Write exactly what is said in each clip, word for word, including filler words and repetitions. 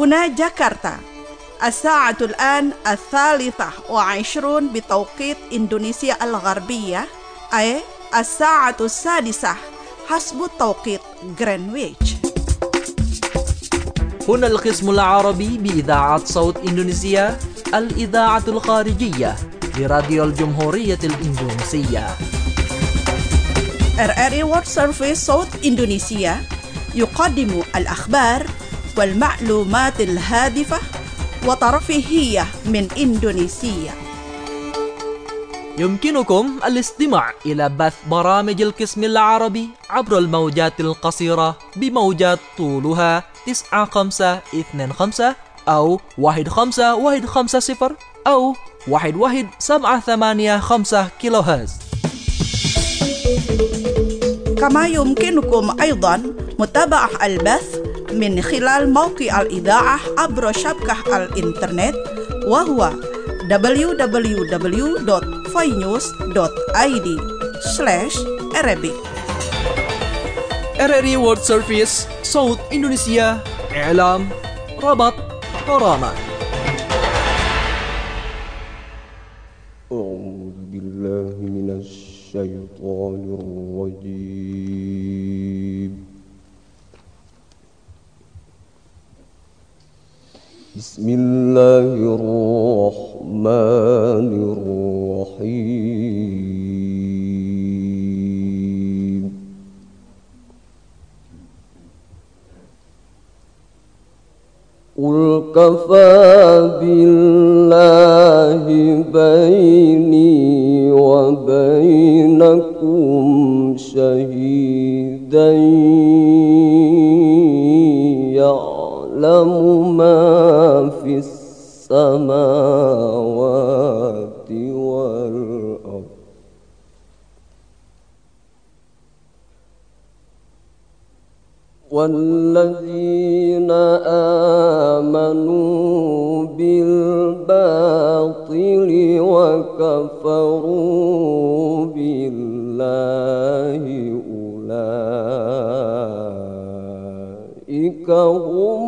هنا جاكرتا. الساعة الآن الثالثة وعشرون بتوقيت إندونيسيا الغربية، أي الساعة السادسة حسب توقيت غرينتش. هنا القسم العربي بإذاعة صوت إندونيسيا، الإذاعة الخارجية لراديو الجمهورية الإندونيسية. إر إر إي World Service صوت إندونيسيا يقدم الأخبار والمعلومات الهادفة وترفيهية من إندونيسيا. يمكنكم الاستماع إلى بث برامج القسم العربي عبر الموجات القصيرة بموجات طولها تسعة خمسة اثنين خمسة أو واحد خمسة واحد خمسة صفر أو واحد واحد سبعة ثمانية خمسة كيلو هرتز. كما يمكنكم أيضا متابعة البث من خلال موقع الإذاعة عبر شبكة الإنترنت، وهو دبليو دبليو دبليو دوت فاينيوز دوت آي دي سلاش Arabic. إر إر إي World Service صوت إندونيسيا، إعلام، ربط، قرامة. أعوذ بالله من الشيطان الرجيم. بسم الله الرحمن الرحيم. قل كفى بالله بيني وبينكم شهيدا يعلم ما في السماوات والأرض والذين آمنوا بالباطل وكفروا بالله أولئك هم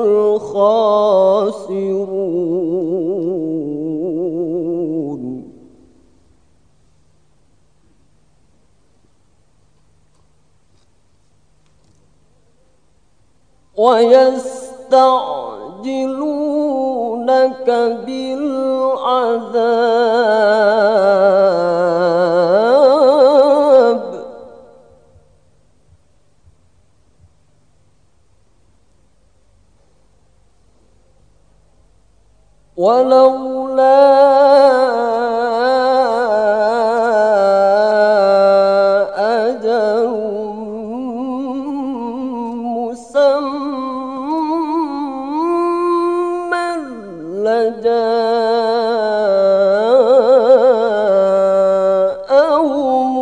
الخاسرون. ويستعجلونك بالعذاب ولولا أجل مسمى لجاءهم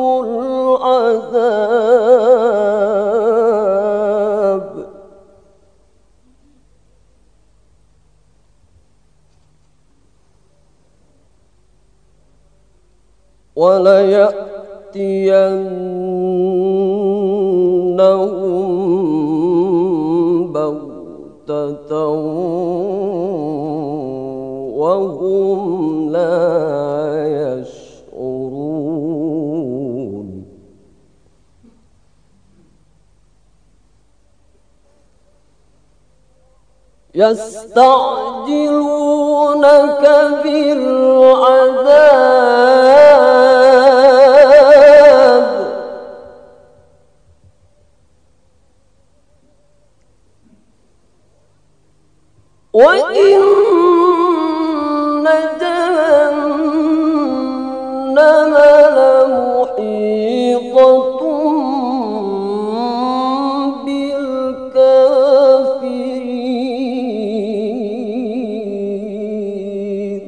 العذاب وليأتينهم بغتة وهم لا يشعرون. يستعجلونك بالعذاب وإن جهنم لمحيطة بالكافرين.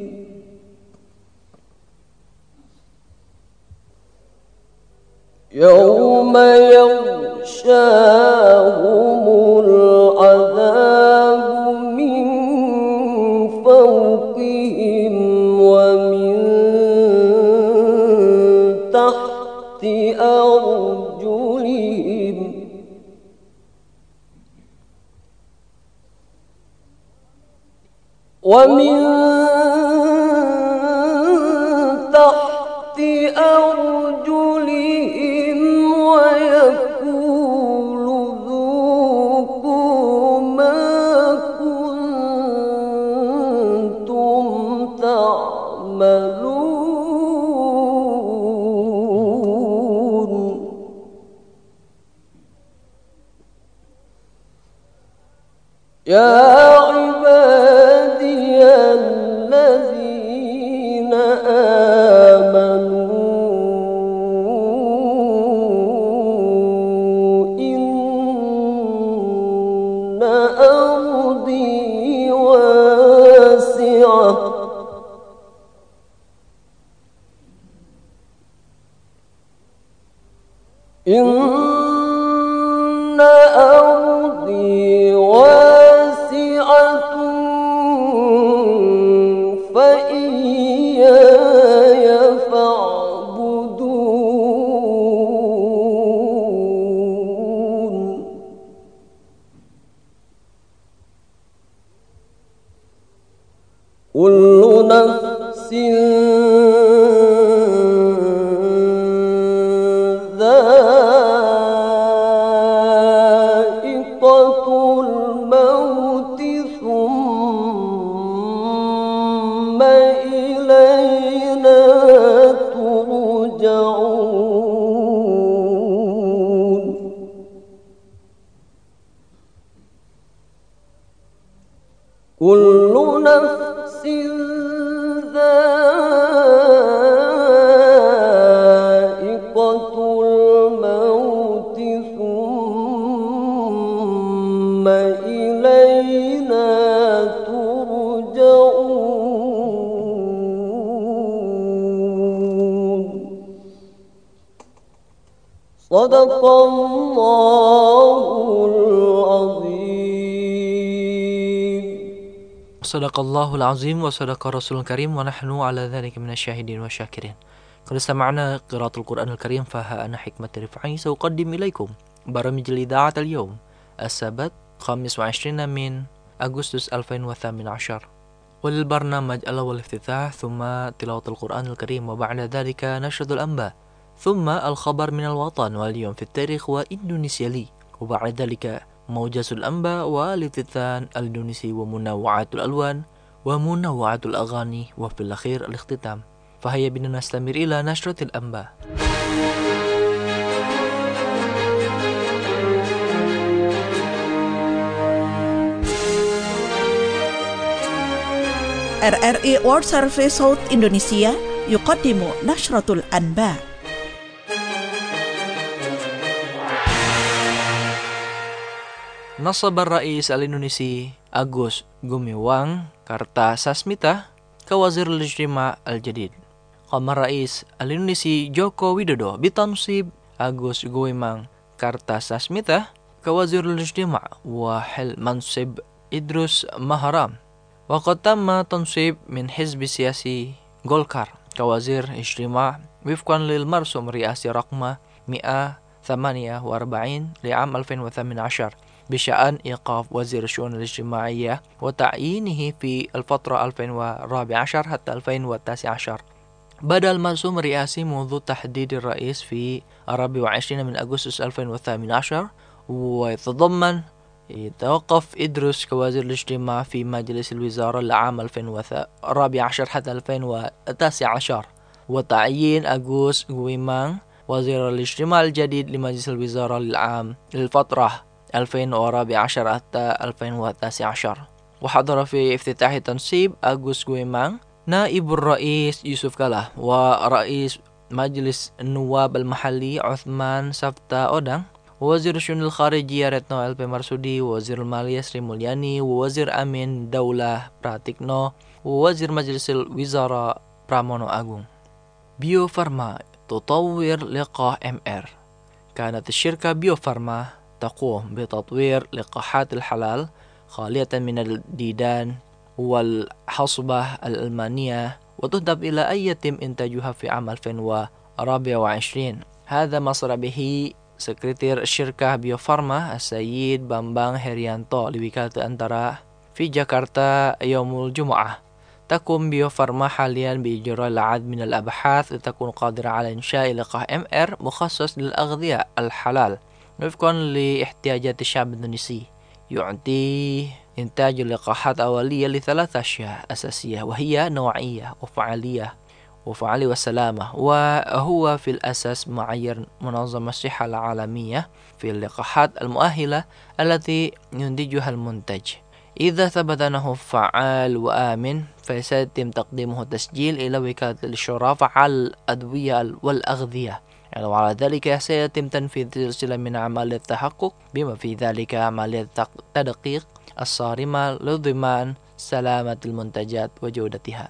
يوم يغشاهم العذاب من فوقهم ومن تحت أرجلهم ومن تحت أرجلهم ويقول ذوقوا ما كنتم تعملون يا عبادي الذين آمنوا إن أرضي واسعة إن أرضي واسعة فإياي فاعبدون كل نفس ذائقة الموت ثم إلينا ترجعون كل نفس ذائقة الموت ثم إلينا ترجعون صدق الله العظيم. Sadaqallahul azim wa sadaqa rasulul karim wa nahnu ala dhalika minasyahidin wa syakirin. Qad istama'na qiraatul Qur'anil Karim faha ana hikmat rifai sauqaddim ilaikum baramij al-idha'at al-yawm as-sabat khamis wa ishrina min Agustus alfin wa thamin ashar wal barnamaj ala wal iftitah thumma tilawatul Qur'anil Karim wa ba'da dhalika nashrul anba thumma al-khabar min al-watan wal yawm fi at-tarikh wa Indonesia li wa ba'da dhalika موجز الأنباء والافتتان الإندونيسي ومنوعات الألوان ومنوعات الأغاني وفي الأخير الاختتام. فهيا بنا نستمر إلى نشرة الأنباء. R R I World Service South Indonesia يقدم نشرة الأنباء. نصب الرئيس الإندونيسي أغوس غوميوانغ كارتاساسميتا كوزير الاجتماع الجديد. قام الرئيس الإندونيسي جوكو ويدودو بتنصيب أغوس غوميوانغ كارتاساسميتا كوزير الاجتماع وحل منصب إدروس مهرام. وقد تم تنصيب من حزب سياسي غولكار كوزير اجتماع وفقا للمرسوم الرئاسي رقم مئة وثمانية وأربعين لعام ألفين وثمانية عشر بشأن إيقاف وزير الشؤون الاجتماعية وتعيينه في الفترة ألفين وأربعة عشر حتى ألفين وتسعة عشر بدأ المرسوم الرئاسي منذ تحديد الرئيس في الرابع والعشرين من أغسطس ألفين وثمانية عشر ويتضمن يتوقف إدروس كوزير الاجتماع في مجلس الوزراء لعام ألفين وأربعة عشر حتى ألفين وتسعة عشر وتعيين أغوس غوميوانغ وزير الاجتماع الجديد لمجلس الوزراء للعام للفترة ألفين وأربعة عشر حتى ألفين وتسعة عشر. وحضر في افتتاح تنصيب أغوس غوميوانغ نائب الرئيس يوسف كالا ورئيس مجلس النواب المحلي عثمان سفتا أودang ووزير الشؤون الخارجية رتنو إل بي مرسودي ووزير المالية سري مولياني ووزير أمين دولة براتيكنو ووزير مجلس الوزراء برامونو أغون. بيو فارما تطور لقاح إم آر. كانت الشركة بيو فارما تقوم بتطوير لقاحات الحلال خالية من الديدان والحصبة الألمانية وتهدف إلى أن يتم إنتاجها في عام ألفين وأربعة وعشرين. هذا ما صرح به سكرتير الشركة بيو فارما السيد بامبang Herianto لوكالة أنترا في جاكرتا يوم الجمعة. تقوم بيو فارما حاليا بإجراء العديد من الأبحاث لتكون قادرة على إنشاء لقاح إم آر مخصص للأغذية الحلال وفقا لاحتياجات الشعب الإندونيسي. يعطي إنتاج اللقاحات أولية لثلاث أشياء أساسية، وهي نوعية وفعالية وفعالية وسلامة، وهو في الأساس معايير منظمة الصحة العالمية في اللقاحات المؤهلة التي ينتجها المنتج. إذا ثبت أنه فعال وآمن فسيتم تقديمه تسجيل إلى وكالة الإشراف على الأدوية والأغذية، يعني وعلى ذلك سيتم تنفيذ سلسلة من أعمال التحقق بما في ذلك عملية التدقيق الصارمة لضمان سلامة المنتجات وجودتها.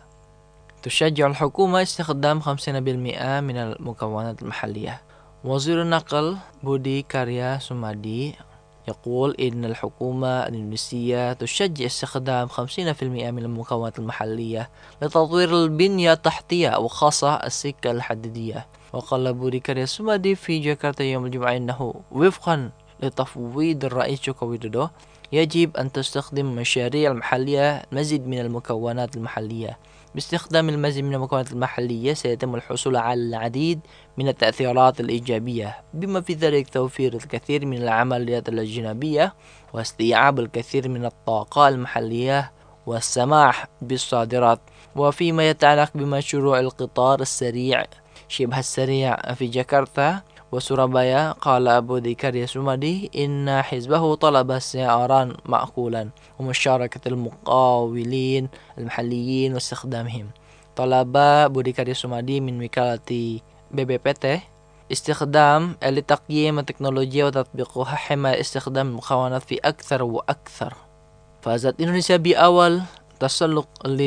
تشجع الحكومة استخدام خمسين بالمئة من المكونات المحلية. وزير النقل بودي كاريا سومادي يقول إن الحكومة الإندونيسية تشجع استخدام خمسين بالمئة من المكونات المحلية لتطوير البنية التحتية وخاصة السكة الحديدية. وقال بودي كاريا سومادي في جاكرتا يوم الجمعة إنه وفقا لتفويض الرئيس جوكو ويدودو يجب أن تستخدم المشاريع المحلية مزيد من المكونات المحلية. باستخدام المزيد من المكونات المحلية سيتم الحصول على العديد من التأثيرات الإيجابية بما في ذلك توفير الكثير من العمليات الأجنبية واستيعاب الكثير من الطاقة المحلية والسماح بالصادرات. وفيما يتعلق بمشروع القطار السريع شبه السريع في جاكرتا وسورابايا، قال بودي كاريا سومادي إن حزبه طلب سعرا معقولا ومشاركة المقاولين المحليين واستخدامهم. طلب بودي كاريا سومادي من وكالة بي بي بي تي استخدام لتقييم التكنولوجيا وتطبيقها حماية استخدام المكونات في أكثر وأكثر. فازت إندونيسيا بأول تسلق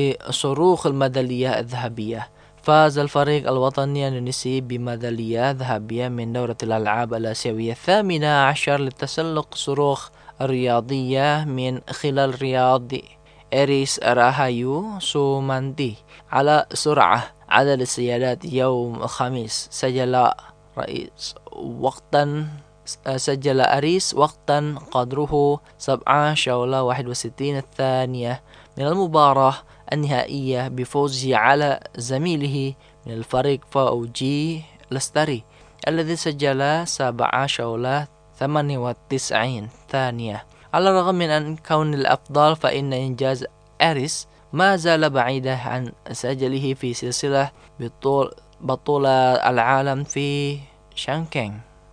لصاروخ الميدالية الذهبية. فاز الفريق الوطني الإندونيسي بميدالية ذهبية من دورة الألعاب الآسيوية الثامنة عشر لتسلق صاروخ الرياضية من خلال رياض إريس راهايو سومانتي على سرعة عدد السيارات. يوم الخميس سجل رئيس وقتا سجل أريس وقتا قدره سبعة شولة واحد وستين الثانية من المباراة النهائية بفوزه على زميله من الفريق فوجي لستري الذي سجل سبعة شولة ثمانية وتسعين ثانية. على الرغم من أن كون الأفضل فإن إنجاز أريس ما زال بعيدا عن سجله في سلسلة بطولة العالم في شانكينغ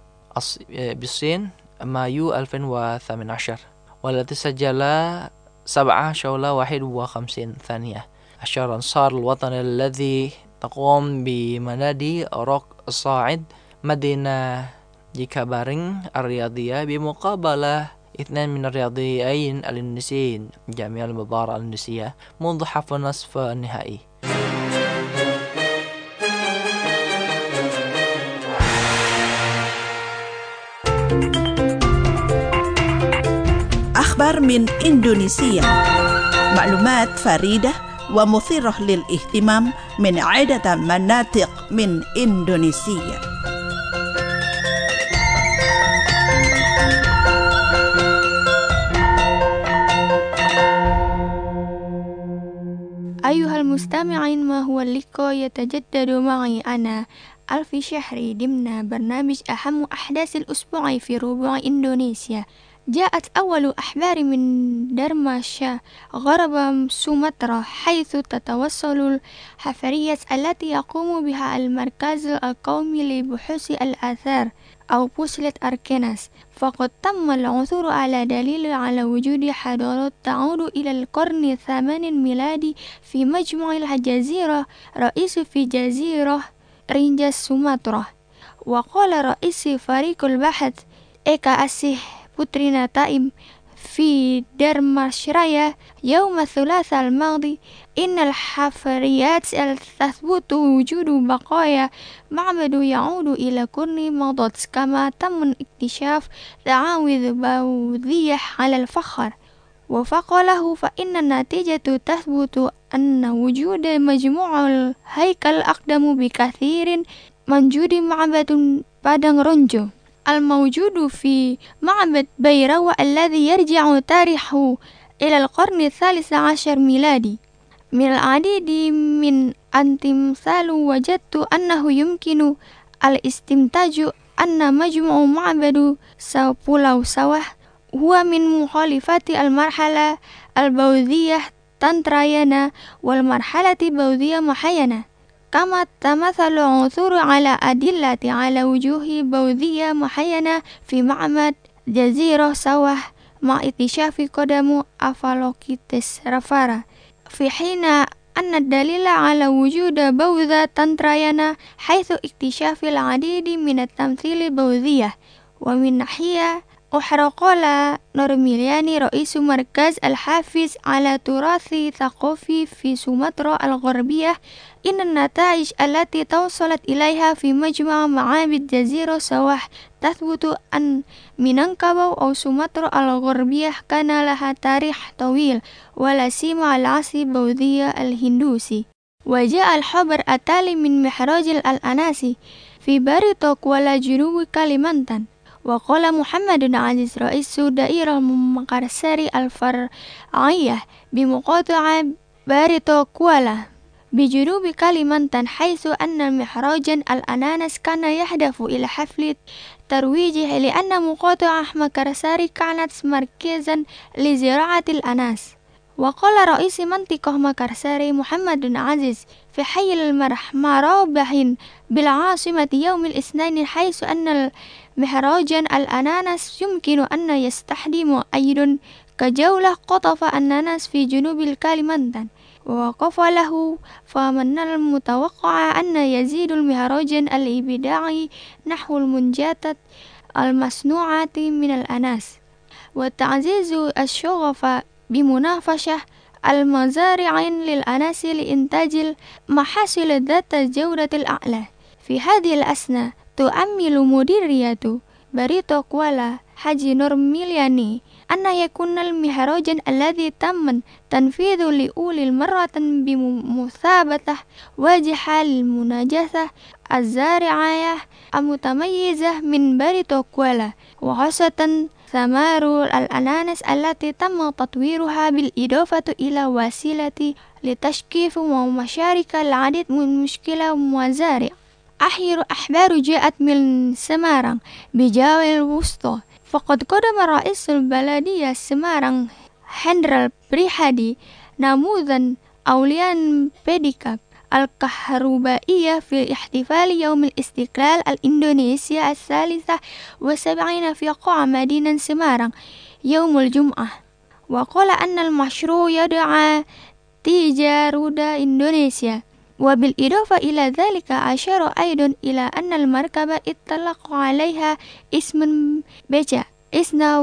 بالصين مايو ألفين وثمانية عشر والتي سجل سبعة شولة واحد وخمسين ثانية. أشار أنصار الوطن الذي تقوم بمنادي روك الصاعد مدينة جيكابارينغ الرياضية بمقابلة اثنين من الرياضيين الإندونيسيين جميع المباراة الإندونيسية منذ حفل نصف النهائي. أخبار من إندونيسيا، معلومات فريدة ومثيرة للاهتمام من عدة مناطق من إندونيسيا. أيها المستمعين، ما هو اللقاء يتجدد معي أنا ألفي شهري ضمن برنامج أهم أحداث الأسبوع في ربوع إندونيسيا. جاءت أول أخبار من درماشا غرب سومطرة، حيث تتوصل الحفريات التي يقوم بها المركز القومي لبحوث الآثار أو بوسلة أركيناس، فقد تم العثور على دليل على وجود حضارات تعود إلى القرن الثامن الميلادي في مجموع الجزيرة رئيس في جزيرة رينجاس سومطرة. وقال رئيس فريق البحث إيكا أسيه بوترينا تائم في درماشرايا يوم الثلاثاء الماضي إن الحفريات تثبت وجود بقايا معبد يعود إلى قرن مضت، كما تم اكتشاف تعاويذ بوذية على الفخر. وفقله فإن النتيجة تثبت أن وجود مجموع الهيكل أقدم بكثير من وجود معبد بادنغ رونجو الموجود في معبد بيروة الذي يرجع تاريخه إلى القرن الثالث عشر ميلادي. من العديد من الأمثال وجدت أنه يمكن الاستنتاج أن مجموع معبد ساو سواه هو من مخالفات المرحلة البوذية تانترايانا والمرحلة البوذية محايانا، كما تمثل عثور على أدلة على وجوه بوذية محايانا في معبد جزيرة سواه مع اكتشاف قدم أفالوكيتسرافارا، في حين أن الدليل على وجود بوذا تانترايانا حيث اكتشاف العديد من التمثيل البوذية. ومن ناحية أخرى قال نورميلياني رئيس مركز الحافظ على تراث ثقافي في سومطرة الغربية إن النتائج التي توصلت إليها في مجمع معابد جزيرة سواه تثبت أن مينانكابو أو سومطرة الغربية كان لها تاريخ طويل ولا سيما العصر البوذي الهندوسي. وجاء الخبر التالي من محراج الأناسي في باريتوك ولا جنوب كاليمانتان. وقال محمد عزيز رئيس دائرة مقرساري الفرعية بمقاطعة باريتوكوالا بجنوب كاليمانتان، حيث أن محراج الأناناس كان يهدف إلى حفل ترويجه لأن مقاطعة مقرساري كانت مركزا لزراعة الأناناس. وقال رئيس منطقة مقرساري محمد عزيز في حي المرابحين بالعاصمة يوم الاثنين، حيث أن محراج الأناناس يمكن أن يستخدم أيضا كجولة قطف أناناس في جنوب الكاليمانتان. ووقف له فمن المتوقع أن يزيد المهرجان الإبداعي نحو المنتجات المصنوعة من الأناناس وتعزيز الشغف بمنافسة المزارع للأناناس لإنتاج المحاصيل ذات الجودة الأعلى. في هذه الأثناء تؤمل مديرية باريتوكوالا حاجي نورميلياني أن يكون المهرجان الذي تم تنفيذه لأول مرة بمثابة واجهة للمناجاة الزراعية المتميزة من باريتوكوالا، وخاصة ثمار الأناناس التي تم تطويرها بالإضافة إلى وسيلة لتشكيف ومشاركة العديد من مشكلة مزارع. آخر أخبار جاءت من سماران بجاوة الوسطى، فقد قدم رئيس البلدية سماران هندرال بريحادي نموذجا أولياء بيديكاب الكهربائية في احتفال يوم الاستقلال الإندونيسيا الثالثة والسبعين في قاع مدينة سماران يوم الجمعة. وقال أن المشروع يدعى تيجارودا إندونيسيا. وبالإضافة إلى ذلك أشار أيضا إلى أن المركبة اطلق عليها اسم بيجا إثنى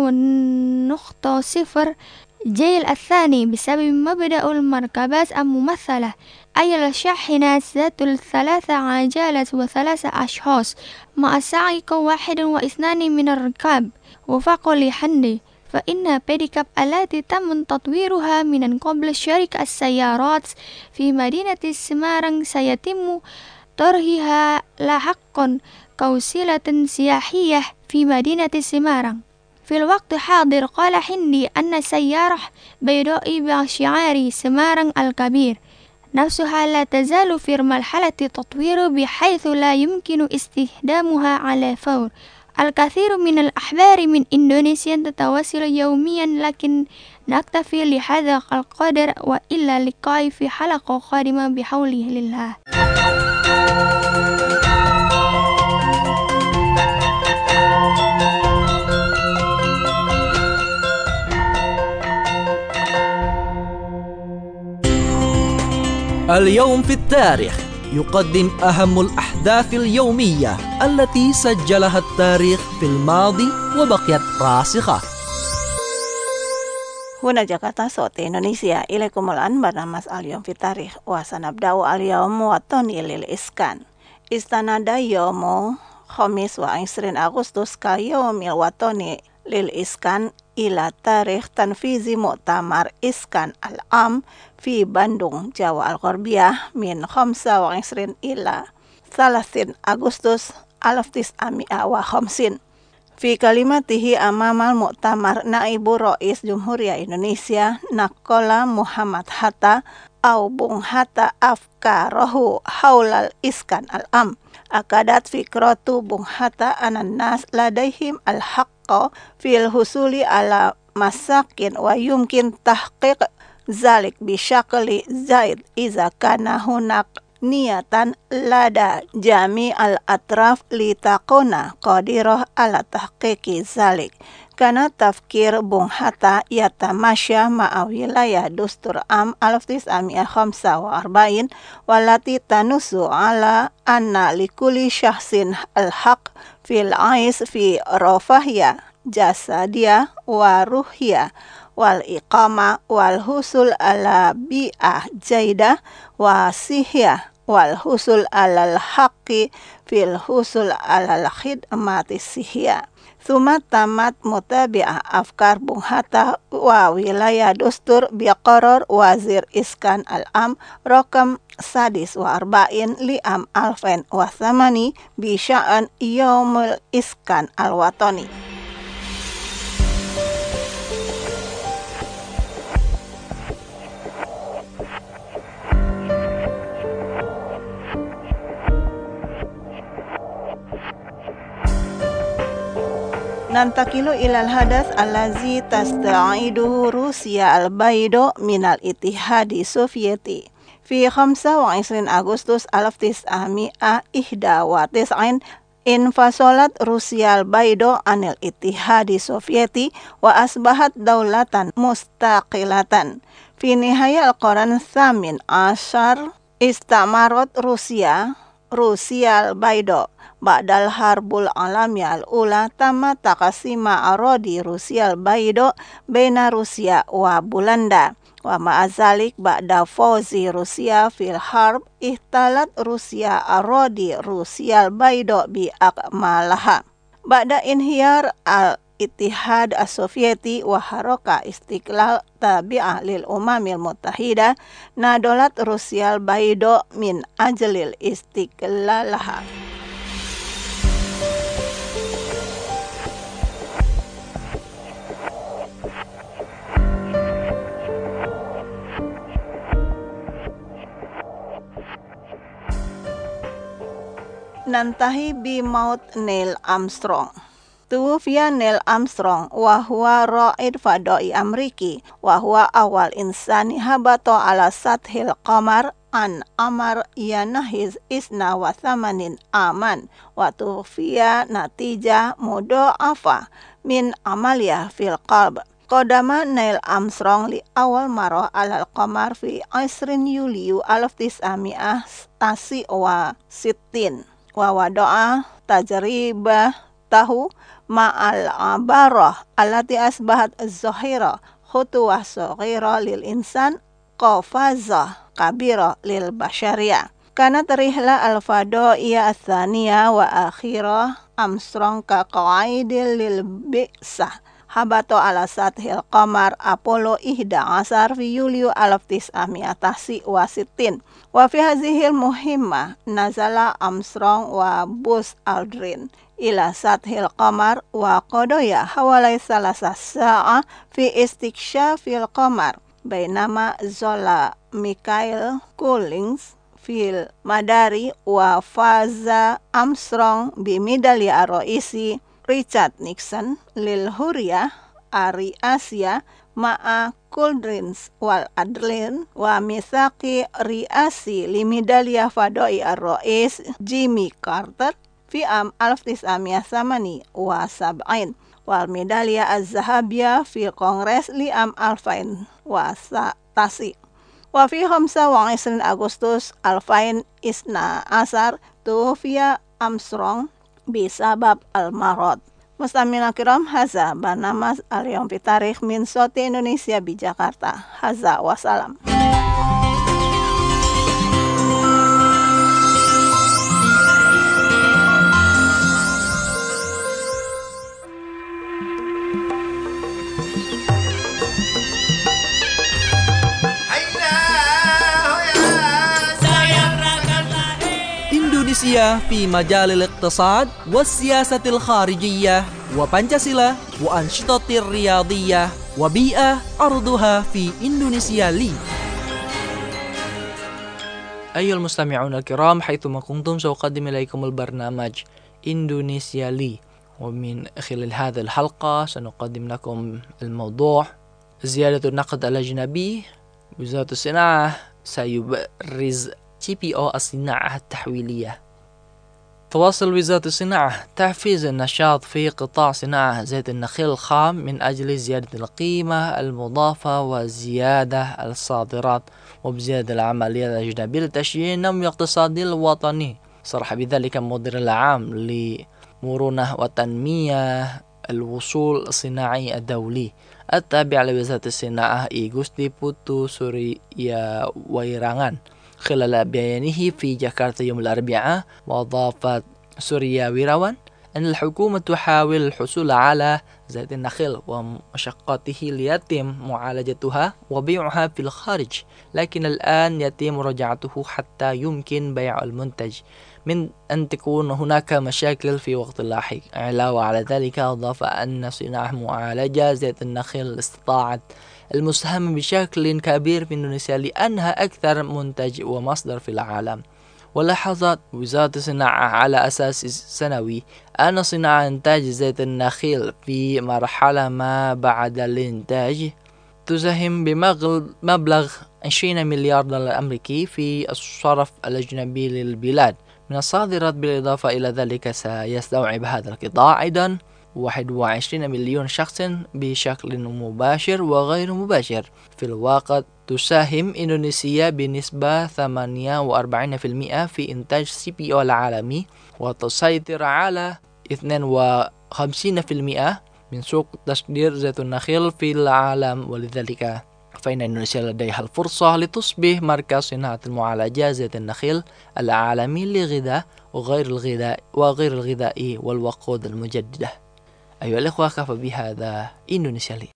ونقطة صفر جيل الثاني بسبب مبدأ المركبات الممثلة، أي الشاحنات ذات الثلاثة عجلات وثلاثة أشخاص مع سائق واحد واثنان من الركاب. وفق لحندي فإن بيديكاب التي تم تطويرها من قبل شركة السيارات في مدينة سماران سيتم طرحها لاحقا كوسيلة سياحية في مدينة سماران. في الوقت الحاضر قال حندي أن سيارة بيضاء بشعار سماران الكبير نفسها لا تزال في مرحلة تطوير بحيث لا يمكن استخدامها على فور. الكثير من الأخبار من إندونيسيا تتواصل يوميا، لكن نكتفي لهذا القدر، وإلى اللقاء في حلقة قادمة بحوله لله. اليوم في التاريخ يقدم أهم الأحداث اليومية التي سجلها التاريخ في الماضي وبقيت راسخة. هنا جاكرتا صوت إندونيسيا. إليكم الآن برنامج اليوم في التاريخ وسنبدأ اليوم والتوني للإسكان. استند يوم خميس وعشرين أغسطس كيوم الوطني للإسكان إلى تاريخ تنفيذ مؤتمر إسكان العام في باندung جاوا الغربية من خمسة وعشرين إلى ثلاثين أغسطس ألف وتسعمائة وخمسين. Fi kalimatihi amamal mu'tamar naibu Rais Jumhuriyah Indonesia Nakola Muhammad Hatta au Bung Hatta afkarahu haulal iskan al-am. Akadat fikratu Bung Hatta anan nas ladaihim al-haqqa fil husuli ala masakin wa yumkin tahqiq zalik bisyakli zaid iza kana hunak niatan lada jami al-atraf li takuna qadirah ala tahqiqi zalik. Karena tafkir Bung Hatta yatamasya ma'a wilayah dustur am alaf tis'amiyah khamsa wa arba'in walati tanusu ala anna likuli syahsin al-haq fil ais fi rafahya jasadiyah wa ruhiyah wal iqama wal husul ala bi'ah jaidah wa sihyah wal husul alal haqqi fil husul alal khidmati sihyah. Thumma tamat mutabi'ah afkar Bung Hatta wa wilayah dustur biqarar wazir iskan al-am rokam sadis wa arba'in li'am alfain wa thamani bisya'an yaumul iskan al-watani. Nantakilu ilal hadas allazi tasta'iduhu Rusia al-Baido minal Ittihadi Sovieti fi khamsa wa isrin Agustus alaf tis'amiyah ihda wa tis'in infasolat Rusia al-Baido anil Ittihadi Sovieti wa asbahat daulatan mustaqilatan fi nihaya al-Qarn tsamin ashar istamarot Rusia Rusia al-Baido Ba'dal harbul alamiyah al-ula tama takasima arodi Rusia al-Baido bena Rusia wa Bulanda wa ma'azalik ba'da fawzi Rusia fil harb ihtalat Rusia arodi Rusia al-Baido bi akmalaha ba'da inhiyar al-Ittihad as-Sovieti wa haroka istiqlal tabi'ah lil umamil mutahida nadolat Rusia al-Baido min ajlil istiqlalaha. Nantahi bi maut Neil Armstrong. Tuwfiya Neil Armstrong wa huwa ra'id fadai Amriki wa huwa awal insani habato ala sathil qamar an amar yanahiz isna wa thamanin aman wa tuwfiya natija mudo'afa min amaliyah fil qalb. Qadama Neil Armstrong li awal marah alal qamar fi isrin Yuliu alaf tis'amiyah tasi wa sittin wa wado'a tajribah tahu ma'al abarah alati asbahat az-zahira khutuwah saghira lil insan qafazah kabira lil basyariyah. Kana tarihla al-fadaiya ats-tsaniyah wa akhirah Armstrong ka qaidil lil bi'sah habato ala sathil qamar Apollo ihda asar fi Yuliu alaf tis'amiyah tasi wa sittin wa fi hazihil muhimmah nazala Armstrong wa Buzz Aldrin ila sathil qamar wa qadaya hawalai salasa sa'a fi istiksyafil qamar bainama zola Mikhail Collins fil madari wa faza Armstrong bimidaliya roisi Richard Nixon lil huriyah ari Asia ma'a Collins wal adlin wa misaki riasi limidaliyah fadoi ar-rois Jimmy Carter fi am alaf tis'amiyah samani wa sab'in wal medaliyah az-zahabiyah fi kongres li am alfain wa tasi wa fi khamsa wa isrin Agustus alfain isna asar tuwfiya Armstrong bisabab al-marad. Mustamina kiram haza banamas al-yawm fi tarikh min Soti Indonesia bi Jakarta. Haza wassalam. إندونيسيا في مجال الاقتصاد والسياسة الخارجية وبنشاسيلا وأنشطة الرياضية وبيئة أرضها في إندونيسيا لي. أيها المستمعون الكرام، حيثما كنتم سأقدم إليكم البرنامج إندونيسيا لي، ومن خلال هذه الحلقة سنقدم لكم الموضوع زيادة النقد الأجنبي. وزارة الصناعة سيبرز سي بي أو الصناعة التحويلية. تواصل وزارة الصناعة تحفيز النشاط في قطاع صناعة زيت النخيل الخام من أجل زيادة القيمة المضافة وزيادة الصادرات وبزيادة العملية الأجنبية لتشجيع النمو الاقتصادي الوطني. صرح بذلك المدير العام لمرونة وتنمية الوصول الصناعي الدولي التابع لوزارة الصناعة إيغوستي بوتو سوريا ويرانgan خلال بيانه في جاكرتا يوم الأربعاء. وأضافت سوريا ويراwan أن الحكومة تحاول الحصول على زيت النخيل ومشقته ليتم معالجتها وبيعها في الخارج، لكن الآن يتم مراجعته حتى يمكن بيع المنتج من أن تكون هناك مشاكل في وقت لاحق. علاوة على ذلك، أضاف أن صناعة معالجة زيت النخيل استطاعت المساهمة بشكل كبير في إندونيسيا لأنها أكثر منتج ومصدر في العالم. ولاحظت وزارة الصناعة على أساس سنوي أن صناعة إنتاج زيت النخيل في مرحلة ما بعد الإنتاج تساهم بمبلغ عشرين مليار دولار أمريكي في الصرف الأجنبي للبلاد من الصادرات. بالإضافة إلى ذلك، سيستوعب هذا القطاع أيضا واحد وعشرين مليون شخص بشكل مباشر وغير مباشر. في الواقع تساهم إندونيسيا بنسبة ثمانية وأربعين بالمئة في إنتاج سي بي أو العالمي، وتسيطر على اثنين وخمسين بالمئة من سوق تصدير زيت النخيل في العالم. ولذلك فإن إندونيسيا لديها الفرصة لتصبح مركز صناعة المعالجة زيت النخيل العالمي للغذاء وغير الغذاء وغير الغذائي والوقود المجددة. أيها الأخوة، كفى بهذا إندونيسيا لي.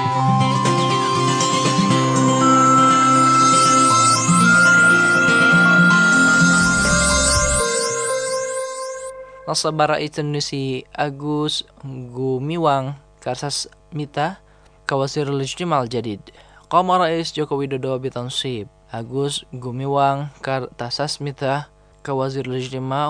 نصب رئيس التونسي أغوس غوميوang Karsasmita كوزير الاجتماع الجديد. قام رئيس جوكو ويدودو بتنصيب أغوس غوميوang Karsasmita كوزير الاجتماع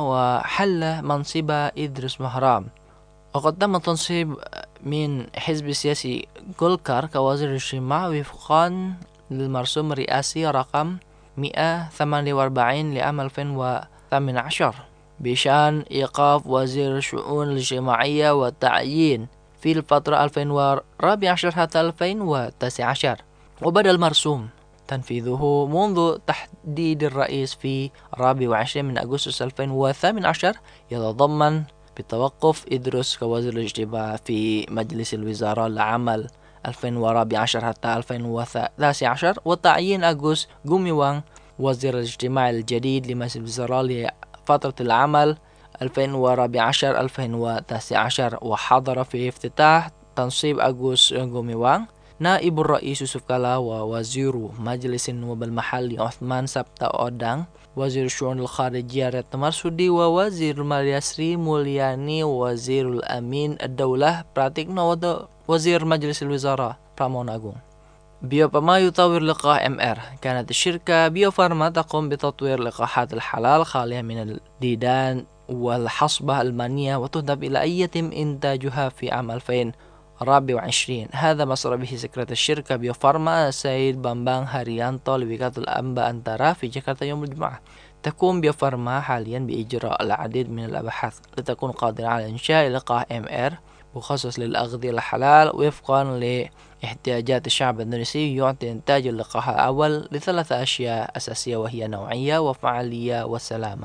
وحل منصب إدريس مهرام. وقد تم تنصيب من حزب السياسي غولكار كوزير الاجتماع وفقا للمرسوم الرئاسي رقم مئة وثمانية وأربعين لعام ألفين وثمانية عشر بشأن إيقاف وزير الشؤون الاجتماعية والتعيين في الفترة ألفين وأربعة عشر حتى ألفين وتسعة عشر. وبدأ المرسوم تنفيذه منذ تحديد الرئيس في الرابع والعشرين من أغسطس ألفين وثمانية عشر، يتضمن بتوقف إدريس كوزير الاجتماع في مجلس الوزراء لعام ألفين وأربعة عشر حتى ألفين وثلاثة عشر، وتعيين أغوس غوميوang وزير الاجتماع الجديد لمجلس الوزراء لفترة العمل ألفين وأربعة عشر ألفين وتسعة عشر. وحضر في افتتاح تنصيب أغوس غوميوang نائب الرئيس يوسف كالا ووزير مجلس النواب المحلي عثمان سبتا أودang، وزير الشؤون الخارجية ريت مرسودي، ووزير المالية سري مولياني، وزير الأمين الدولة براتيكنو، وزير مجلس الوزراء براmono Agung. بيو فارما يطور لقاح إم إر. كانت الشركة بيو فارما تقوم بتطوير لقاحات الحلال خالية من الديدان والحصبة المنية، وتهدف إلى أن يتم إنتاجها في عام ألفين وأربعة وعشرين. هذا ما صرح به سكرتير الشركة بيو فارما سيد بامبang هاريانتو لوكالة الأنباء أنتارا في جاكرتا يوم الجمعة. تقوم بيو فارما حاليا بإجراء العديد من الأبحاث لتكون قادرة على إنشاء لقاح إم إر مخصص للأغذية الحلال وفقا لاحتياجات الشعب الإندونيسي. يعطي إنتاج اللقاح الأول لثلاث أشياء أساسية، وهي نوعية وفعالية والسلامة.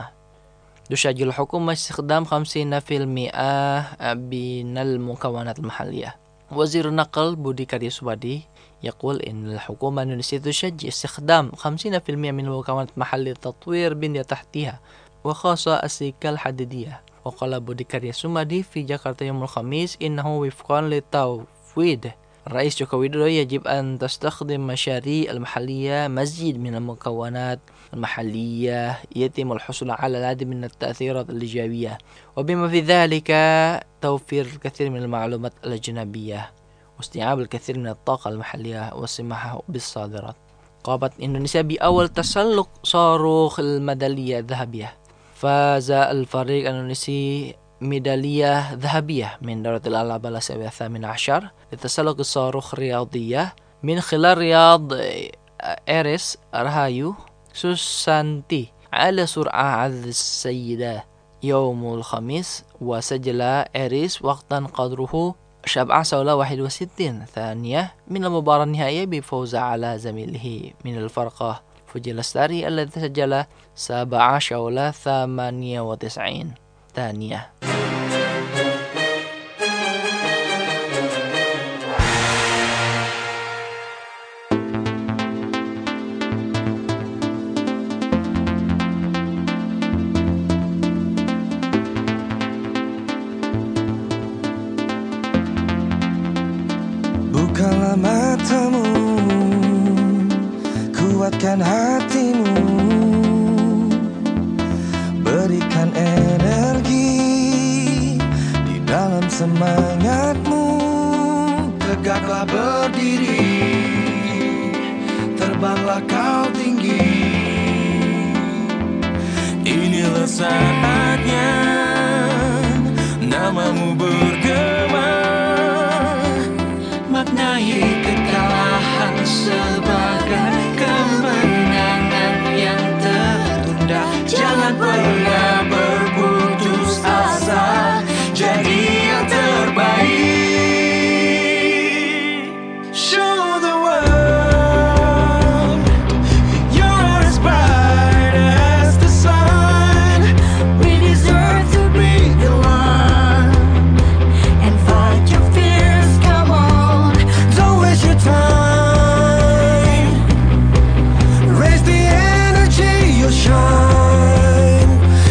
تسجل الحكومة استخدام خمسين بالمئة من المكونات المحلية. وزير النقل بودي كارياسومادي يقول إن الحكومة الإندونيسية تشجع استخدام خمسين بالمئة من المكونات المحلية لتطوير بنية تحتية وخاصة السكة الحديدية. وقال بودي كارياسومادي في جاكرتا يوم الخميس إنه وفقا للتفويض الرئيس جوكو ويدودو يجب أن تستخدم مشاريع المحلية مزيد من المكونات المحلية يتم الحصول على العديد من التأثيرات الإيجابية، وبما في ذلك توفير الكثير من المعلومات الأجنبية واستيعاب الكثير من الطاقة المحلية والسماح بالصادرات. قامت إندونيسيا بأول تسلق صاروخ الميدالية الذهبية. فاز الفريق الإندونيسي ميدالية ذهبية من دورة الألعاب الآسيوية الثامنة عشر لتسلق الصاروخ الرياضية من خلال رياض إيريس راهايو سوسانتي على سرعة عدد السيدة يوم الخميس. وسجل إيريس وقتا قدره سبعة صولة واحد وستين ثانية من المباراة النهائية بفوز على زميله من الفرقة فوجي لستاري الذي سجل سبعة صولة ثمانية وتسعين ثانية. Bukalah matamu, kuatkan hatimu, berikan energi di dalam semangatmu. Tegaklah berdiri, terbanglah kau tinggi. Inilah saatnya namamu bergema. Maknai kekalahan sebagai kemenangan yang tertunda. Jangan pernah berputus asa, jadi yang terbaik. Show the world you're as bright as the sun. We deserve to be the one and fight your fears. Come on, don't waste your time. Raise the energy, you'll shine.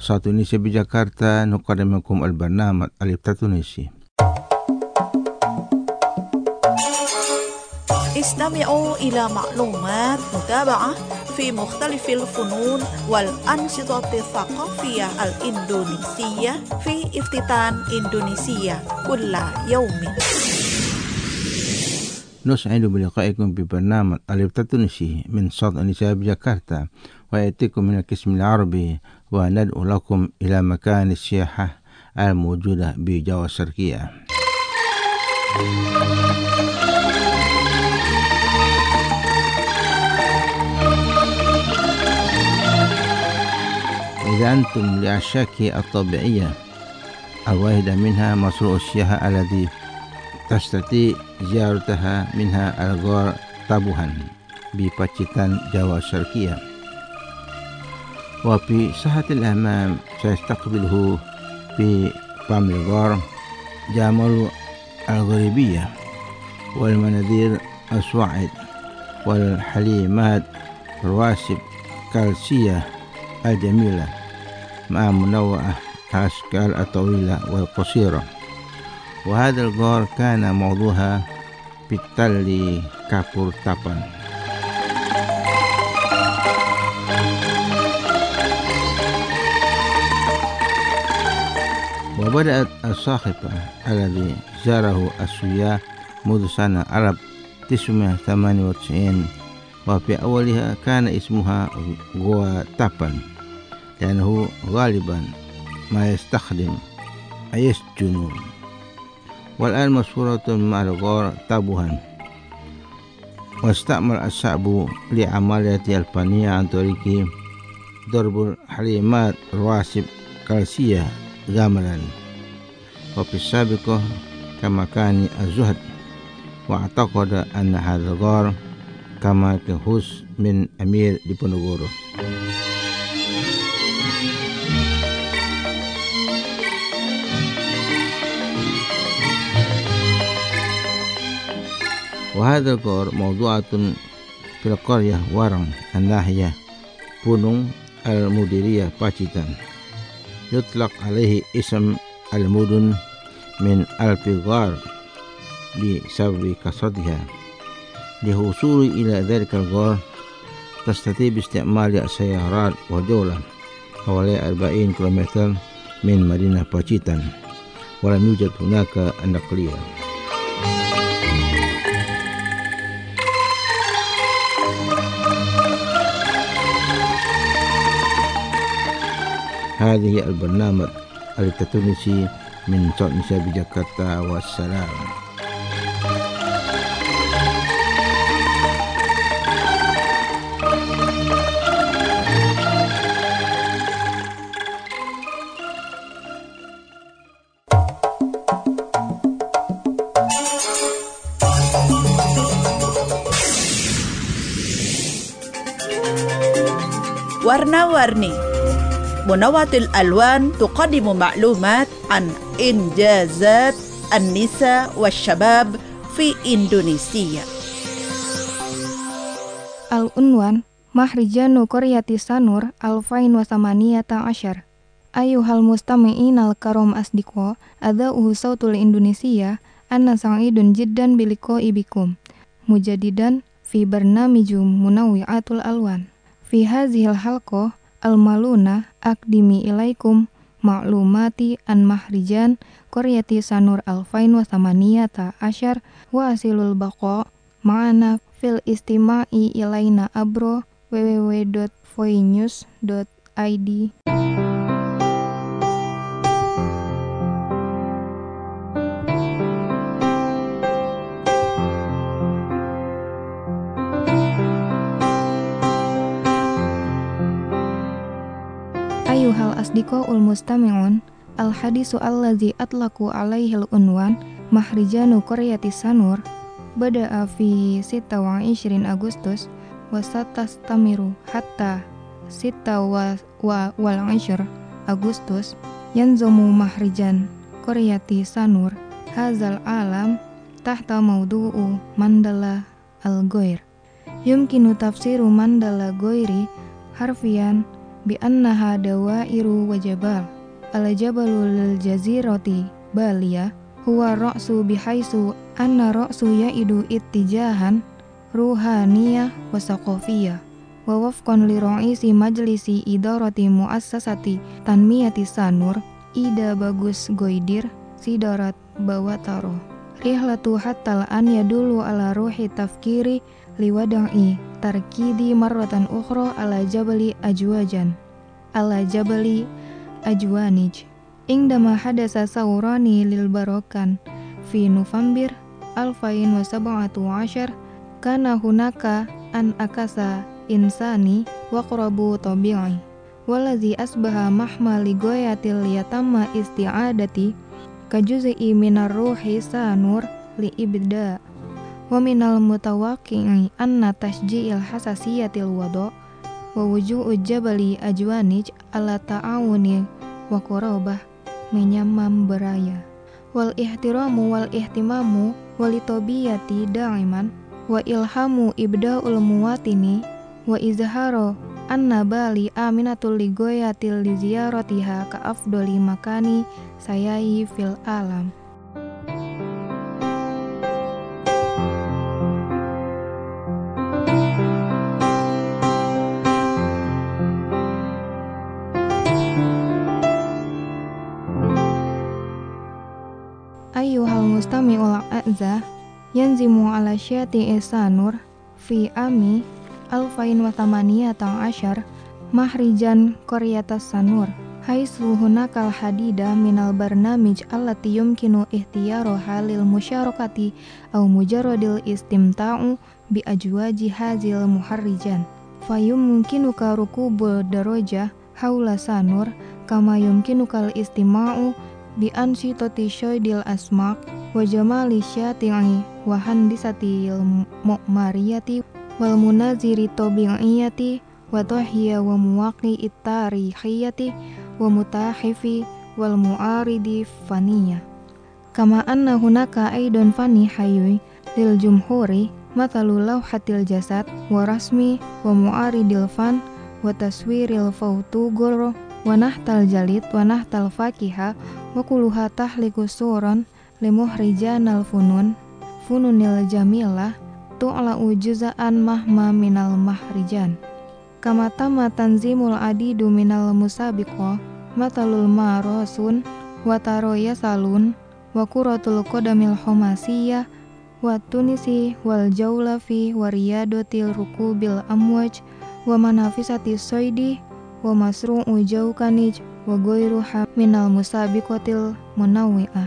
صوت تونسيا بجاكرتا نقدم لكم البرنامج الإبتة التونسي. استمعوا إلى معلومات متابعة في مختلف الفنون والأنشطة الثقافية الإندونيسية في افتتان إندونيسيا كل يوم. نسعد بلقائكم ببرنامج الإبتة التونسي من صوت النساء بجاكرتا، ويأتيكم من القسم العربي، وندعو لكم إلى مكان السياحة الموجودة بجاوة الشرقية. إذا أنتم لعشاق الطبيعية الواحدة منها مشروع السياحة الذي تستطيع زيارتها منها الغار تابوهان بباcitan جاوة الشرقية. وفي ساحة الأمام سيستقبله في فم الغار جمال الغريبية والمناظر الصواعد والحليمات رواسب كالسية الجميلة مع منوعة الأشكال الطويلة والقصيرة. وهذا الغار كان موضوعها بالتل كابور تابان. وبدأت الصاخبة الذي زاره السياح منذ سنة ألف وتسعمائة وثمانية وتسعين، وفي أولها كان اسمها غوا تابان لأنه غالبا ما يستخدم يسجن، والآن مشهورة مع الغار تابوهان. واستعمل الشعب لعملية الفنية عن طريق ضرب الحليمات رواسب كالسية غامرا، وفي السابق كمكان الزهد. واعتقد أن هذا الغار كما كهوس من أمير ديبونغورو. وهذا الغار موضوعة في القرية وارang الناحية بونونغ المديرية باcitan. يطلق عليه اسم المدن من ألف غار بسبب كثرتها. للوصول إلى ذلك الغار تستطيع باستعمال السيارات والجولة حوالي أربعين كيلومتر من مدينة باcitan، ولم يوجد هناك النقلية. هذه البرنامج التونسي من صوت النساء بجاكرتا، والسلام. warna-warni. Munawatil Alwan tuqadimu ma'lumat an injazat an-nisa wasyabab fi Indonesia. Al-Unwan Mahrijanu Koryati Sanur Alfain Wasamaniyata Ashar. Ayuhal mustami'in al-karom asdiko adha'uhu sautul Indonesia anna sa'idun jiddan biliko ibikum mujadidan fi barnamijum munawi'atul alwan. Fi hazihil halqo al-maluna akdimi ilaikum ma'lumati an mahrijan Koryati Sanur Alfain Wasamaniyata Ashar wa asilul baqo ma'ana fil istima'i ilaina abro w w w dot voinews dot i d. Ayuhal asdiqaul mustami'un, al-hadisu allazi atlaku alaihil unwan mahrijanu Koryati Sanur bada'a fi sita wa ishrin Agustus wa satastamiru hatta sita wa wal ishir Agustus yanzumu mahrijan Koryati Sanur hazal alam tahta maudu'u mandala al-goir. Yumkinu tafsiru mandala goiri harfian bi annaha dawairu wa jabal. Al-jabalu lil jazirati Balia huwa ra'su bihaisu anna ra'su yaidu ittijahan ruhaniyah wa saqafiyah. Wa wafqan li ra'isi majlisi idarati muassasati tanmiyati Sanur Ida Bagus Goidir Sidarat Bawataro. Rihlatu hatta an yadulu ala ruhi tafkiri liwada'i tarkidi marratan ukhra ala jabali ajwajan ala jabali ajwanij. Indama hadasa saurani lil barokan fi November alfain wa sab'atu ashar kana hunaka an akasa insani wa qrabu tabi'i walazi asbaha mahma li goyatil yatama isti'adati kajuz'i minar ruhi Sanur li ibda wa minal mutawaqqi'i anna tashji'il hasasiyatil wada wa wuju'u jabali ajwanij ala ta'awuni wa qurabah menyamam beraya wal ihtiramu wal ihtimamu walitobiyati da'iman wa ilhamu ibda'ul muwatini wa izharu anna bali aminatul ligoyatil li ziyaratiha ka afdoli makani sayayi fil alam. Ayyuhal mustami'ul a'za yanzimu ala syati'i Sanur fi ami alfain wa thamaniyata ashar mahrijan Qaryatas Sanur haitsu hunakal hadida minal barnamij allati yumkinu ihtiyaru halil musyarakati au mujarradil istimta'u bi ajwaji hazil muharrijan fayumkinuka rukubul darajah haula Sanur kama yumkinukal istima'u bi ansitati syaidil asmaq wa jamali syati'i wa handisatil mu'mariyati wal munaziri tabi'iyati wa tahiyya wa muwaqi it-tarikhiyati wa mutahifi wal mu'aridi faniyah kama anna hunaka aidan fani hayyui lil jumhuri mathalu lawhatil jasad wa rasmi wa mu'aridil fan wa taswiril fawtugor wa nahtal jalid wa nahtal fakiha wa kuluha tahliku suran limuhrijanal funun fununil jamilah tu'la'u juza'an mahma minal mahrijan kama tama tanzimul adidu minal musabiqah matalul marosun wa taroya salun wa kuratul qadamil homasiyah wa tunisi wal jawlafi wa riyadotil rukubil amwaj wa manafisati soidi wa masru'u jaukanij wa goiruha minal musabiqatil munawwi'ah.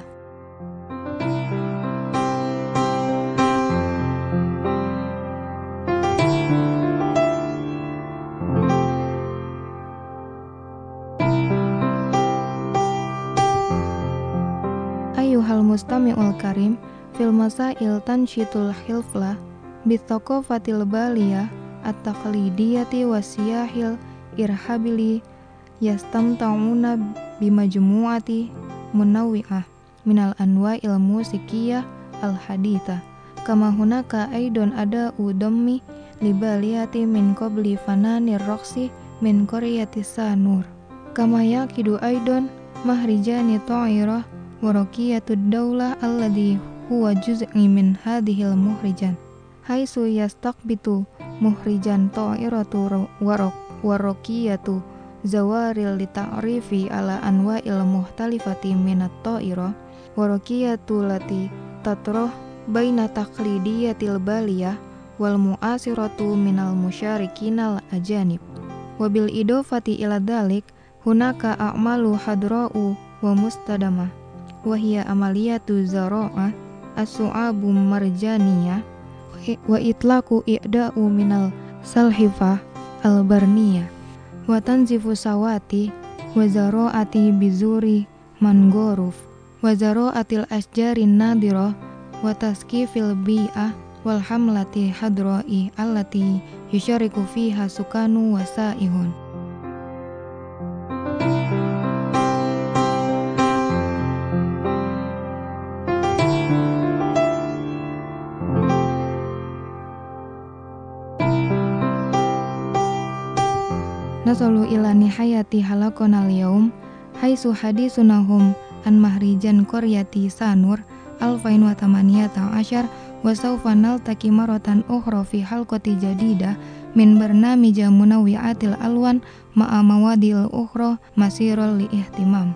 Ayyuhal mustami'ul karim fil masail tanshitul khilflah bitaqafatil baliyah at-taqlidiyati wasiyahil irhabili yastamta'una bimajmu'ati munawwi'ah minal anwa'il musikiyah al-haditha kama hunaka aidon ada udammi libaliyati min qabli fananir roksi min qaryati Sanur kama yakidu aidon mahrijani ta'irah warakiyatud daulah alladhi huwa juz'i min hadhil muhrijan haitsu yastaqbitu muhrijan ta'iratu warok warokiyatu zawaril lita'rifi ala anwa'il muhtalifati minat ta'irah warokiyatu lati tatroh baina taqlidiyatil baliyah wal mu'asiratu minal musyarikinal ajanib wabil idofati ila dhalik hunaka a'malu hadra'u wa mustadamah wahia amaliyatu zara'ah as-su'abu marjaniyah wa itlaku i'da'u minal salhifah al-barniyah wa tanzifu sawati wa zara'ati bizuri mangoruf wa zara'atil asjarin nadirah wa taskifil bi'ah wal hamlati hadra'i allati yusyariku fiha sukanu wa sa'ihun. Nasalu ila nihayati halakonal yaum haisu hadisunahum an mahrijan koryati sanur alfain wa tamaniyata asyar wa sawfa naltaki maratan ukhra fi halqati jadidah min barnamija munawwi'atil alwan ma'a mawadil ukhra masirul li ihtimam.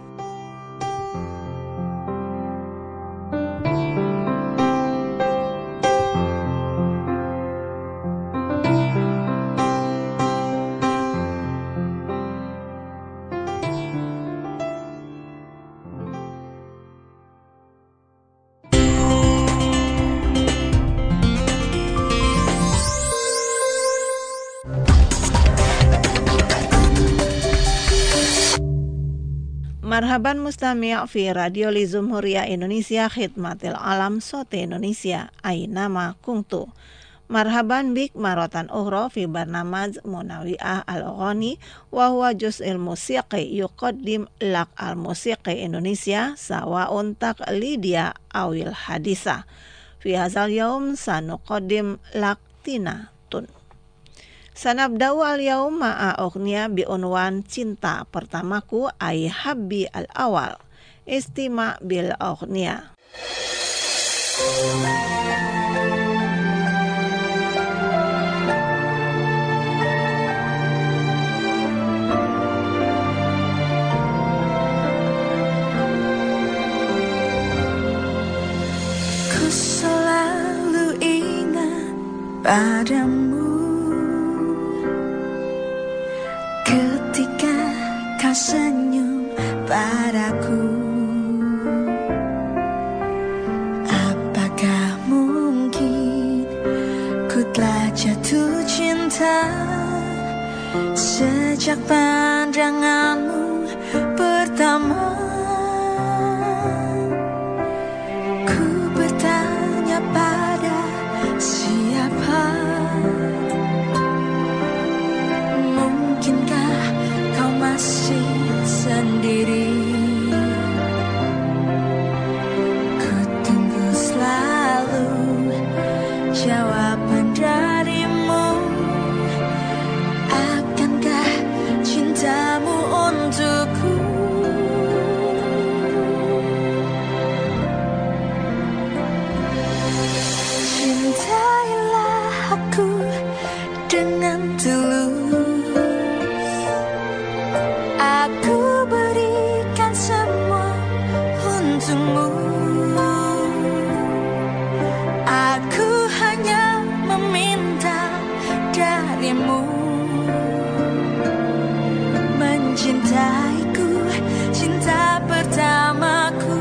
Marhaban mustami' fi Radio Li Jumhuriyah Indonesia Khidmatil Alam Sote Indonesia Ainama Kuntu. Marhaban bik maratan ukhra fi barnamaj Munawwi'ah al-Aghani wa huwa juz'il musiqi yuqaddim lak al-musiqi Indonesia sawa'un taqlidia awil hadisa. Fi hadzal yaum sanuqaddim lak tina tun. Sanabda'u al-yaum ma'a ughniya bi unwan cinta pertamaku ay habbi al-awal. Istima' bil ughniya. Ku selalu ingat padamu ketika kau senyum padaku. Apakah mungkin ku telah jatuh cinta sejak pandanganmu pertama? Ku bertanya pada siapa, mungkinkah kau masih sendiri? Ku tunggu selalu jawaban darimu. Akankah cintamu untukku? Cintailah aku dengan tulus. Aku berikan semua untukmu. Aku hanya meminta darimu mencintaiku, cinta pertamaku.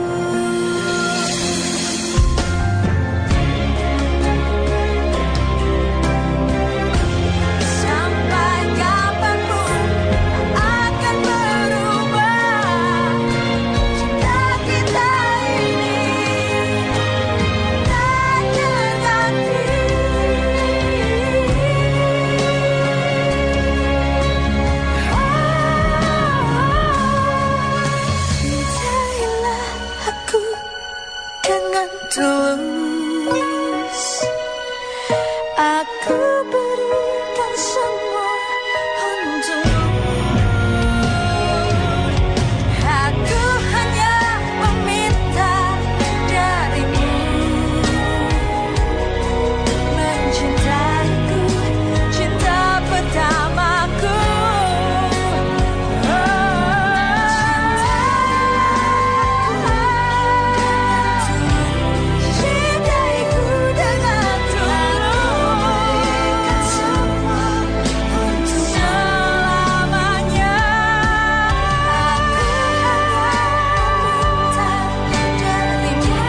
Sampai kapanpun akan berubah cinta kita ini, tak terganti. Cintailah aku dengan tulus. Aku berikan semua untukmu. Aku hanya meminta darimu mencintaiku, cinta pertamaku. Cintaiku dengan tulus. Untuk selamanya. Aku hanya meminta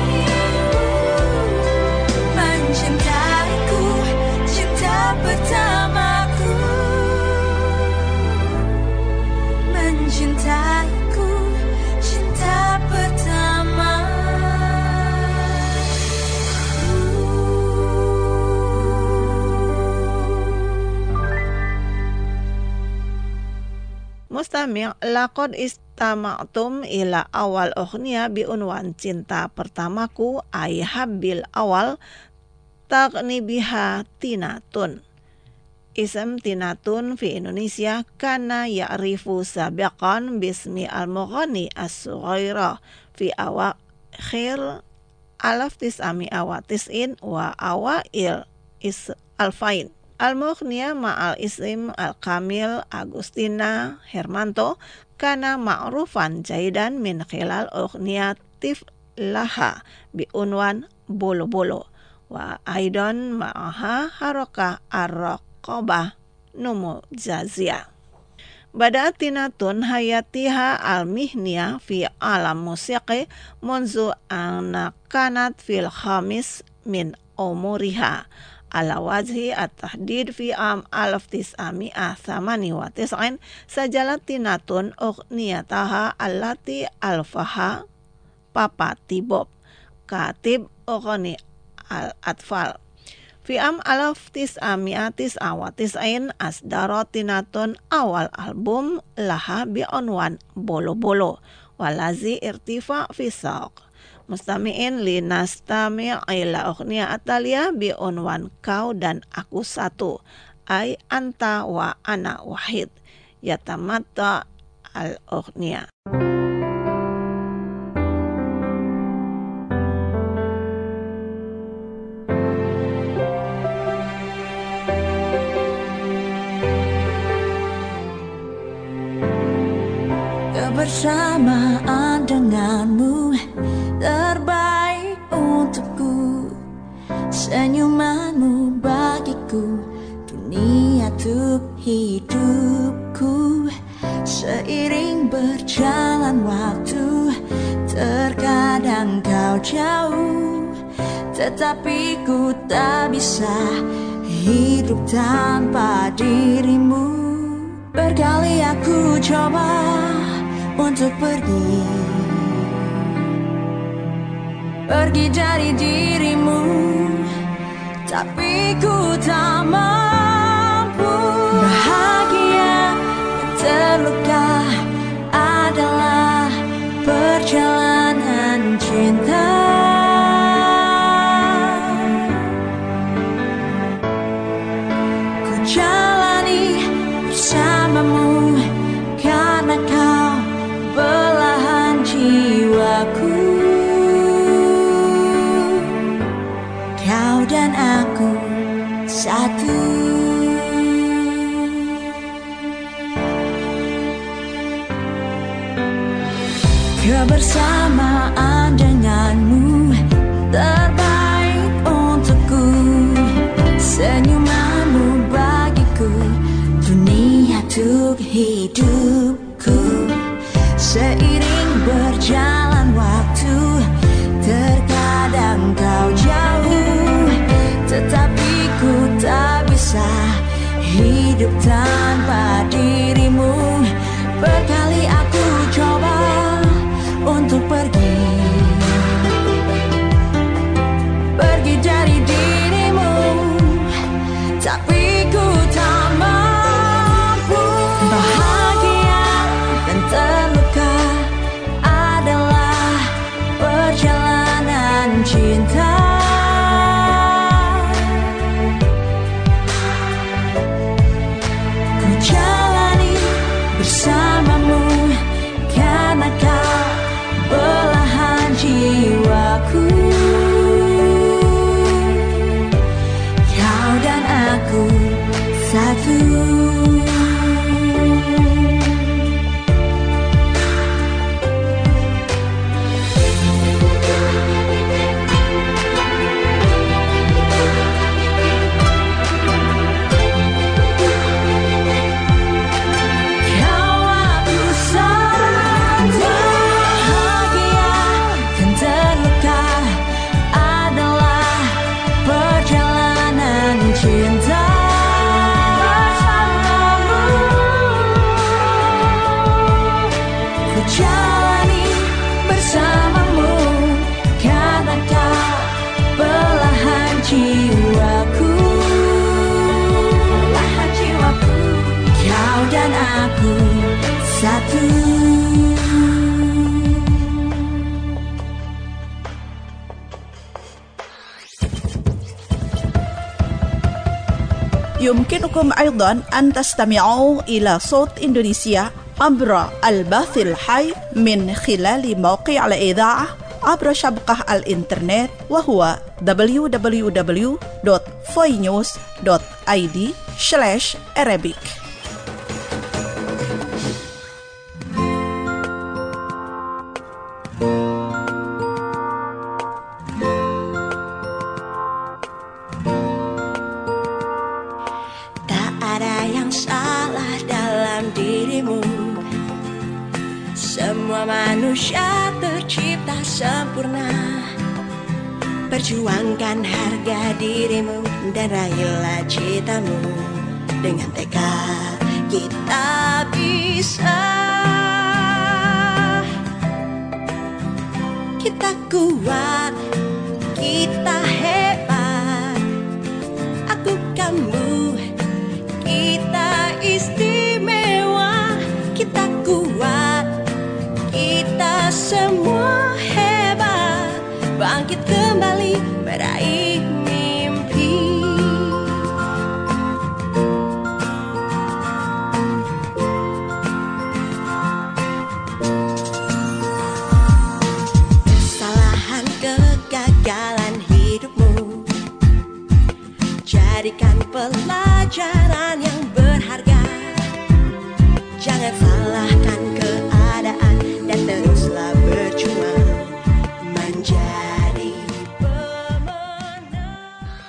darimu mencintaiku, cinta pertamaku. Mencintaiku, cinta pertamaku. Mustami' laqad istama'tum ila awal ughniya bi unwan cinta pertamaku ay habbil awal taqni biha tinatun. Ism tinatun fi Indonesia kana ya'rifu sabiqan bismi al-mughani as-sughaira fi awakhir alaf tis'ami'a wa tis'in wa awail is alfain. Al-mughniya ma'al ism al-kamil Agustina Hermanto kana ma'rufan jaidan min khilal ughniyatif laha bi unwan bolo-bolo wa aidan ma'aha harakah ar-raqabah numu jazia. Bada'at tinatun hayatiha al-mihniyah fi alam musiqi munzu ana kanat fil khamis min umuriha ala wajhi at-tahdid fi am alaf tis'ami'ah thamani wa tis'in sajalat tinatun ugniyataha allati alfaha papa tibob katib ughni al-atfal. Fi am alaf tis'ami'ah tis'a wa tis'in asdara tinatun awal album laha bi unwan bolo-bolo walazi irtifa fi saq. Mustami'in li nastami' ila ughniya atalia bi unwan kau dan aku satu ay anta wa ana wahid yatamatta al ughniya. Kebersamaan denganmu terbaik untukku, senyumanmu bagiku, dunia untuk hidupku. Seiring berjalan waktu, terkadang kau jauh, tetapi ku tak bisa hidup tanpa dirimu. Berkali aku coba untuk pergi, pergi dari dirimu, tapi ku tak mampu. Bahagia dan terluka adalah perjalanan cinta. Ku jalani bersamamu karena kau belahan jiwaku. Kau dan aku satu. Kebersamaan denganmu terbaik untukku, senyumanmu bagiku, dunia untuk hidupku. Seiring berjalan waktu, terkadang kau jauh, tetapi ku tak bisa hidup tanpa dirimu. Berkali aku coba untuk pergi, pergi dari dirimu, tapi ku tak mampu. Bahagia dan terluka adalah perjalanan cinta. Ku jalani bersamamu karena kau belahan jiwaku. Kau dan aku satu. Kau يمكنكم أيضا أن تستمعوا إلى صوت إندونيسيا عبر البث الحي من خلال موقع الإذاعة عبر شبكة الإنترنت وهو دبليو دبليو دبليو دوت voi news دوت i d slash arabic. Tak ada yang salah dalam dirimu. Semua manusia tercipta sempurna. Perjuangkan harga dirimu dan raihlah citamu. Dengan tekad kita bisa. Kita kuat, kita hebat. Aku, kamu, kita istimewa. Kita kuat, kita semua hebat. Bangkit kembali meraih mimpi. Kesalahan kegagalan hidupmu jadikan pelajaran yang berharga. Jangan salahkan keadaan dan teruslah berjuang menjadi pemenang.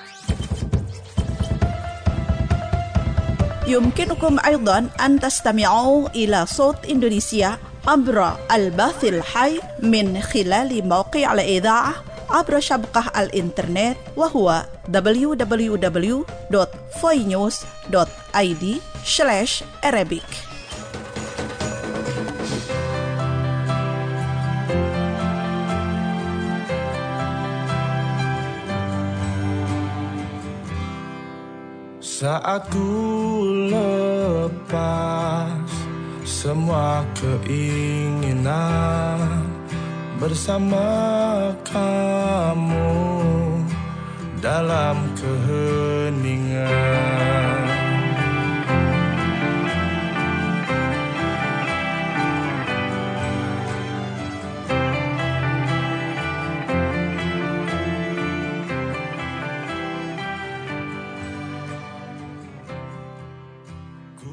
يمكنكم أيضا أن تستمعوا إلى صوت إندونيسيا عبر البث الحي من خلال موقع الإذاعة عبر شبكة الإنترنت وهو دبليو دبليو دبليو دوت voi news دوت i d slash arabic. Saat ku lepas semua keinginan bersama kamu dalam keheningan. Ku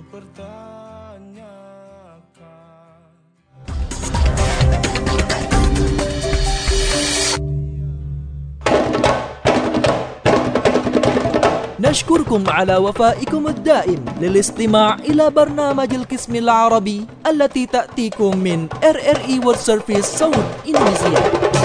pertanyakan. نشكركم على وفائكم الدائم للاستماع إلى برنامج القسم العربي التي تأتيكم من إر إر إي World Service صوت إندونيسيا.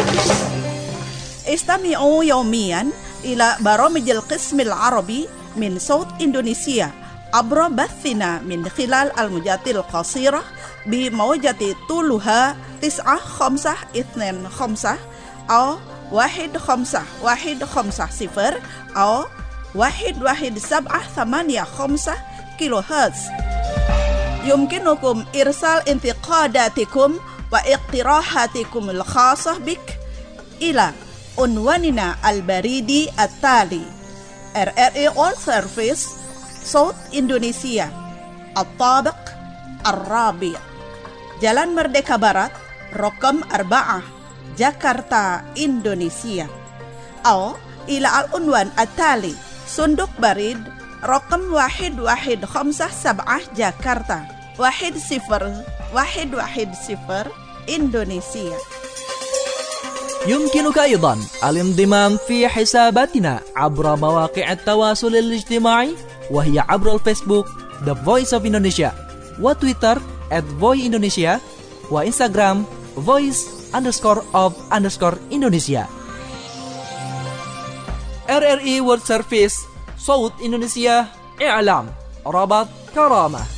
استمعوا يوميا إلى برامج القسم العربي من صوت إندونيسيا عبر بثنا من خلال الموجات القصيرة بموجة طولها تسعة خمسة اثنين خمسة أو واحد خمسة واحد خمسة صفر أو واحد واحد سبعة ثمانية خمسة كيلو هرتز. يمكنكم إرسال انتقاداتكم واقتراحاتكم الخاصة بك إلى عنواننا البريدي التالي إر إر إي World Service صوت إندونيسيا الطابق الرابع Jalan Merdeka Barat رقم أربعة جاكرتا إندونيسيا أو إلى العنوان التالي صندوق بريد رقم واحد واحد خمسة سبعة جاكرتا واحد صفر واحد واحد صفر إندونيسيا. يمكنك أيضا الانضمام في حساباتنا عبر مواقع التواصل الاجتماعي وهي عبر الفيسبوك The Voice of Indonesia وتويتر at voi indonesia وإنستغرام voice underscore of underscore Indonesia. إر إر إي World Service صوت إندونيسيا إعلام ربط كرامة.